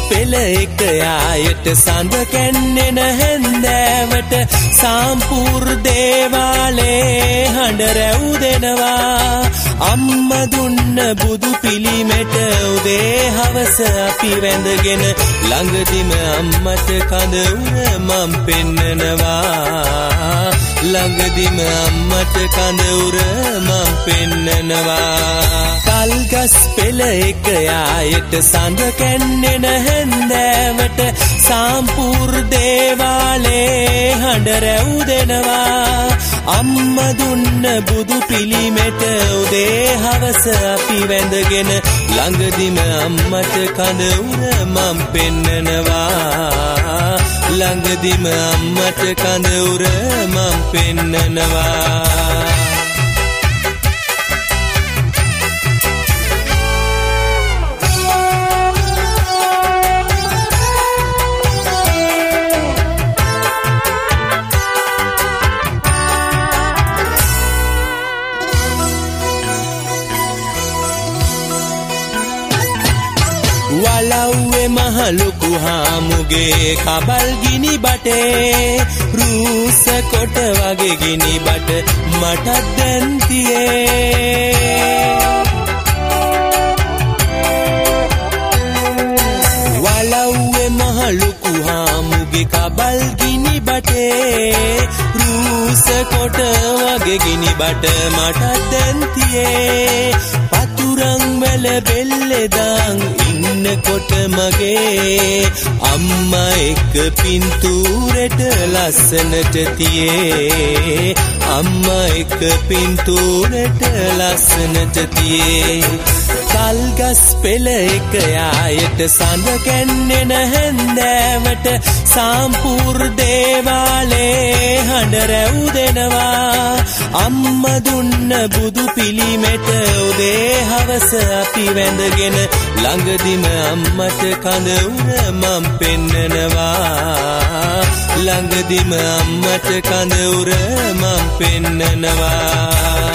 පෙළ එක යායට සඳ කැන්නෙන හැන්දෑවට සාම්පූර් දේවාලේ හඬ රැව් දෙනවා අම්ම දුන්න බුදු පිළිමෙට උදේ හවස අපි වැඳගෙන ළඟදිම අම්මට කඳ උර මම් පෙන්නනවා ළඟදිම අම්මට කඳ උර මම් පෙන්නනවා කල්ගස් පෙළ එක යායට සඳ කැන්නෙන හැන්දෑවට සාම්පූර් දේවාලේ හඬ රැව් දෙනවා අම්ම දුන්න බුදු පිළිමෙට උදේ හවස අපි වැඳගෙන ළඟදිම අම්මට කඳ උර මම් පෙන්නනවා ළඟදිම අම්මට කඳ උර මම් පෙන්නනවා වලව්වේ මහලුකු හාමුගේ කබල් ගිනි බටේ රූස කොට වගේ ගිනි බට මටත් දැන් තියේ වලව්වේ මහලුකු හාමුගේ කබල් ගිනි බටේ රූස කොට වගේ ගිනි බට මටත් දැන් තියේ පතුරන් වල බෙල්ලෙදන් ඉන්නකොට මගේ අම්මා එක්ක පින්තූරෙට ලස්සනට තියේ අම්මා එක්ක පින්තූරෙට ලස්සනට තියේ කල්ගස් පෙළ එක යායට සඳ කැන්නෙන හැන්දෑවට සාම්පූර් දේවාලේ හඬ රැව් දෙනවා අම්ම දුන්න බුදු පිළිමෙට උදේ හවස අපි වැඳගෙන ළඟදිම අම්මට කඳ උර මම් පෙන්නනවා ළඟදිම අම්මට කඳ උර මම් පෙන්නනවා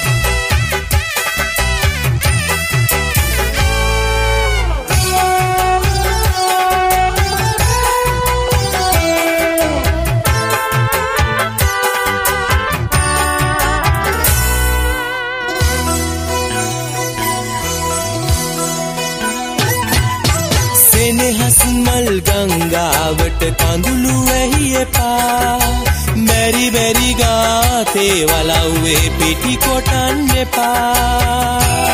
සෙනෙහස් මල් ගංගාවට කඳුළු වැහි එපා මැරි මැරි ගාතේ වලව්වේ පිටි කොටන්න එපා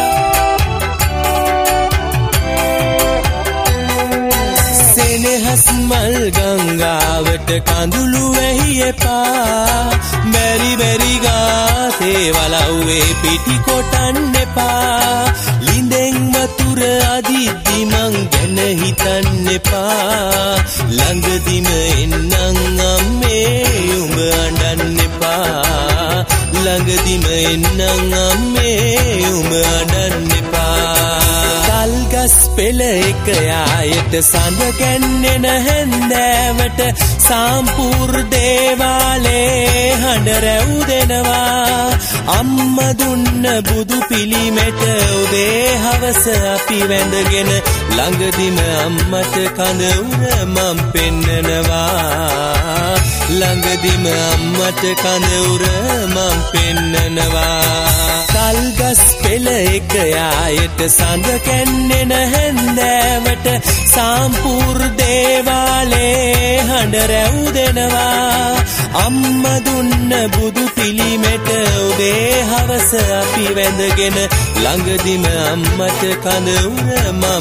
සෙනෙහස් මල් ගංගාවට කඳුළු වැහි එපා මැරි මැරි ගාතේ වලව්වේ පිටි කොටන්න එපා ලිඳෙන් වතුර අදිද්දි මං ගැන හිතන්න එපා ළඟදිම එන්නම් අම්මේ උඹ අඬන්න එපා ළඟදිම එන්නම් අම්මේ උඹ අඬන්න එපා කල්ගස් පෙළ එක යායට සඳ කැන්නෙන හැන්දෑවට සාම්පූර් දේවාලේ හඬ රැව් දෙනවා අම්ම දුන්න බුදු පිළිමෙට උදේ හවස අපි වැඳගෙන ළඟදිම අම්මට කඳ උර මම් පෙන්නනවා ළඟදිම අම්මට කඳ උර මම් පෙන්නනවා කල්ගස් පෙළ එක යායට සඳ කැන්නෙන හැන්දෑවට සාම්පූර් දේවාලේ හඬ රැව් දෙනවා අම්ම දුන්න බුදු පිළිමෙට උදේ හවස අපි වැඳගෙන ළඟදිම අම්මට කඳ උර මම්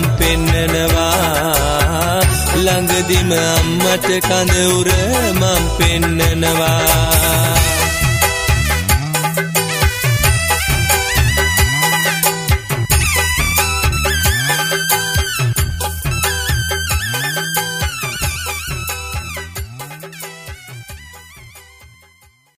පෙන්නනවා ළඟදිම අම්මට කඳ උර මම් පෙන්නනවා